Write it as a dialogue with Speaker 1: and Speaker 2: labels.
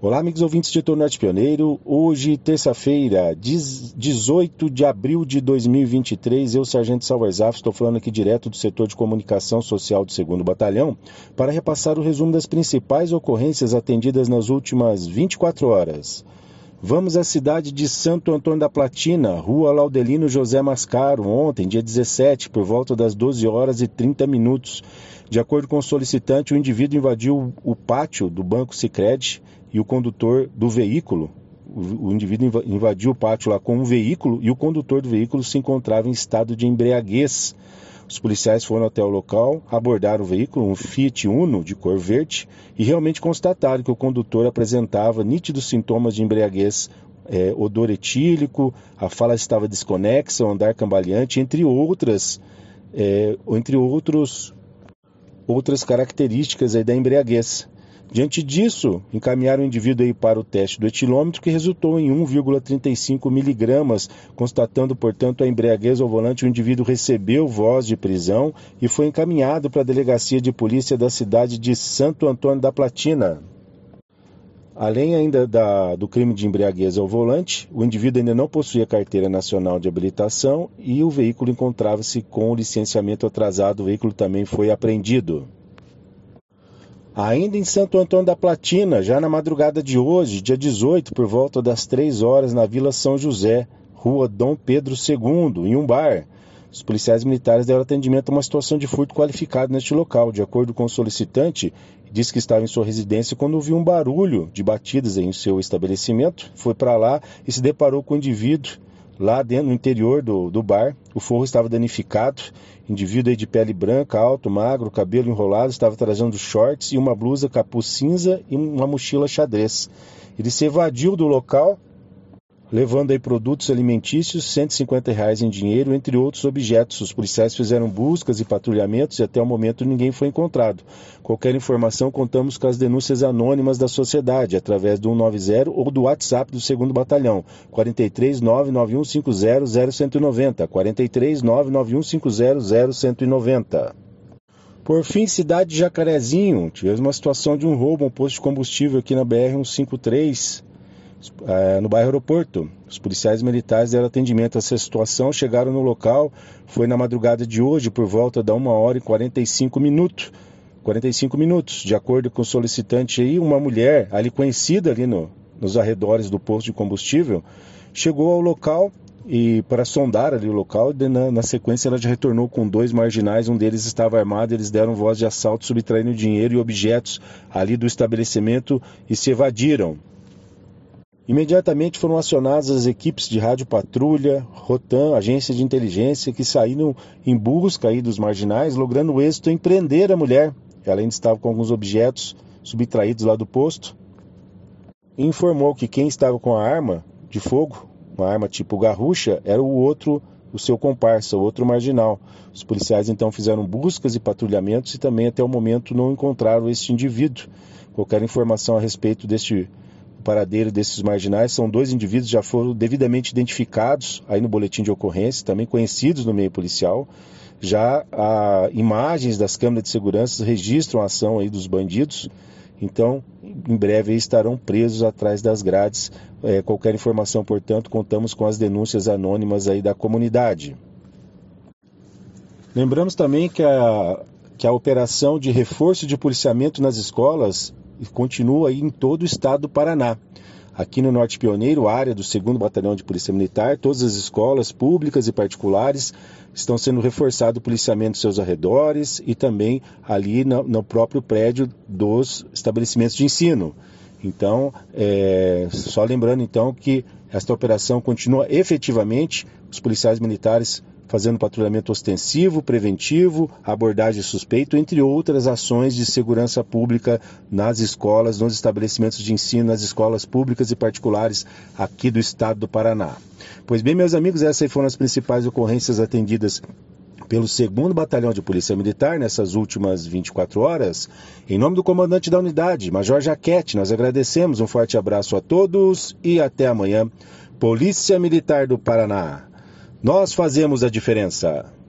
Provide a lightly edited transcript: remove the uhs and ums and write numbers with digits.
Speaker 1: Olá, amigos ouvintes de Torno Norte Pioneiro. Hoje, terça-feira, 18 de abril de 2023, eu, Sargento Salvarzaf, estou falando aqui direto do setor de comunicação social do 2º Batalhão para repassar o resumo das principais ocorrências atendidas nas últimas 24 horas. Vamos à cidade de Santo Antônio da Platina, Rua Laudelino José Mascaro, ontem, dia 17, por volta das 12 horas e 30 minutos. De acordo com o solicitante, o indivíduo invadiu o pátio do Banco Sicredi e o condutor do veículo, o indivíduo invadiu o pátio lá com um veículo e o condutor do veículo se encontrava em estado de embriaguez. Os policiais foram até o local, abordaram o veículo, um Fiat Uno de cor verde, e realmente constataram que o condutor apresentava nítidos sintomas de embriaguez, odor etílico, a fala estava desconexa, o andar cambaleante, entre outras características aí da embriaguez. Diante disso, encaminharam o indivíduo aí para o teste do etilômetro, que resultou em 1,35 miligramas, constatando, portanto, a embriaguez ao volante. O indivíduo recebeu voz de prisão e foi encaminhado para a delegacia de polícia da cidade de Santo Antônio da Platina. Além ainda do crime de embriaguez ao volante, o indivíduo ainda não possuía carteira nacional de habilitação e o veículo encontrava-se com o licenciamento atrasado. O veículo também foi apreendido. Ainda em Santo Antônio da Platina, já na madrugada de hoje, dia 18, por volta das 3 horas, na Vila São José, Rua Dom Pedro II, em um bar, os policiais militares deram atendimento a uma situação de furto qualificado neste local. De acordo com o solicitante, disse que estava em sua residência quando ouviu um barulho de batidas em seu estabelecimento, foi para lá e se deparou com o indivíduo lá dentro, no interior do bar. O forro estava danificado, indivíduo aí de pele branca, alto, magro, cabelo enrolado, estava trajando shorts e uma blusa capuz cinza e uma mochila xadrez. Ele se evadiu do local, levando aí produtos alimentícios, R$150 em dinheiro, entre outros objetos. Os policiais fizeram buscas e patrulhamentos e até o momento ninguém foi encontrado. Qualquer informação, contamos com as denúncias anônimas da sociedade, através do 190 ou do WhatsApp do 2º Batalhão, 43 99150 0190, 43 99150 0190. Por fim, cidade de Jacarezinho, tivemos uma situação de um roubo a um posto de combustível aqui na BR-153, no bairro Aeroporto. Os policiais militares deram atendimento a essa situação, chegaram no local, foi na madrugada de hoje, por volta da 1h e 45 minutos. De acordo com o solicitante aí, uma mulher ali conhecida ali nos arredores do posto de combustível, chegou ao local e para sondar ali o local, e na sequência ela já retornou com 2 marginais, um deles estava armado, eles deram voz de assalto, subtraindo dinheiro e objetos ali do estabelecimento e se evadiram. Imediatamente foram acionadas as equipes de rádio patrulha, Rotam, agência de inteligência, que saíram em busca aí dos marginais, logrando o êxito em prender a mulher. Ela ainda estava com alguns objetos subtraídos lá do posto. E informou que quem estava com a arma de fogo, uma arma tipo garrucha, era o seu comparsa, o outro marginal. Os policiais então fizeram buscas e patrulhamentos e também até o momento não encontraram este indivíduo. Qualquer informação a respeito deste paradeiro desses marginais, são 2 indivíduos que já foram devidamente identificados aí no boletim de ocorrência, também conhecidos no meio policial. Já imagens das câmeras de segurança registram a ação aí dos bandidos, então em breve aí estarão presos atrás das grades. Qualquer informação, portanto, contamos com as denúncias anônimas aí da comunidade. Lembramos também que a operação de reforço de policiamento nas escolas continua aí em todo o estado do Paraná. Aqui no Norte Pioneiro, área do 2º Batalhão de Polícia Militar, todas as escolas públicas e particulares estão sendo reforçado o policiamento em seus arredores e também ali no próprio prédio dos estabelecimentos de ensino. Então, só lembrando então que esta operação continua efetivamente, os policiais militares fazendo patrulhamento ostensivo, preventivo, abordagem suspeito, entre outras ações de segurança pública nas escolas, nos estabelecimentos de ensino, nas escolas públicas e particulares aqui do estado do Paraná. Pois bem, meus amigos, essas foram as principais ocorrências atendidas pelo 2º Batalhão de Polícia Militar nessas últimas 24 horas. Em nome do comandante da unidade, Major Jaquete, nós agradecemos, um forte abraço a todos e até amanhã. Polícia Militar do Paraná. Nós fazemos a diferença.